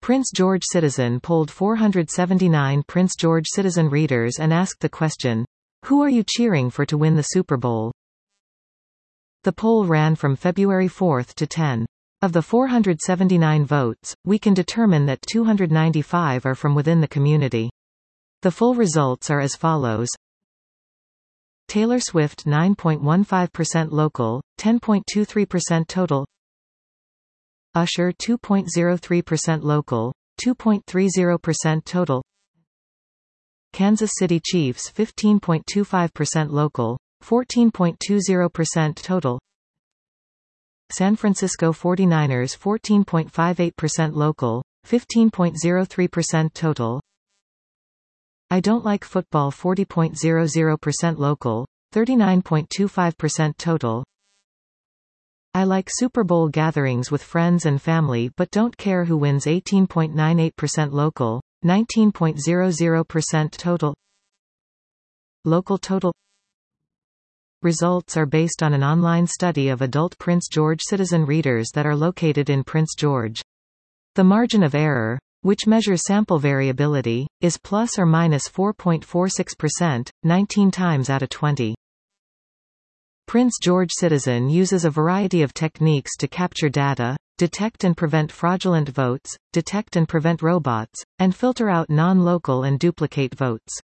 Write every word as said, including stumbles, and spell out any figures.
Prince George Citizen polled four hundred seventy-nine Prince George Citizen readers and asked the question, "Who are you cheering for to win the Super Bowl?" The poll ran from February fourth to tenth. Of the four hundred seventy-nine votes, we can determine that two hundred ninety-five are from within the community. The full results are as follows. Taylor Swift nine point one five percent local, ten point two three percent total. Usher two point zero three percent local, two point three zero percent total. Kansas City Chiefs fifteen point two five percent local, fourteen point two zero percent total. San Francisco forty-niners fourteen point five eight percent local, fifteen point zero three percent total. I Don't Like Football forty point zero zero percent local, thirty-nine point two five percent total. I Like Super Bowl gatherings with friends and family but don't care who wins eighteen point nine eight percent local, nineteen point zero zero percent total. Local total. Results are based on an online study of adult Prince George Citizen readers that are located in Prince George. The margin of error, which measures sample variability, is plus or minus four point four six percent, nineteen times out of twenty. Prince George Citizen uses a variety of techniques to capture data, detect and prevent fraudulent votes, detect and prevent robots, and filter out non-local and duplicate votes.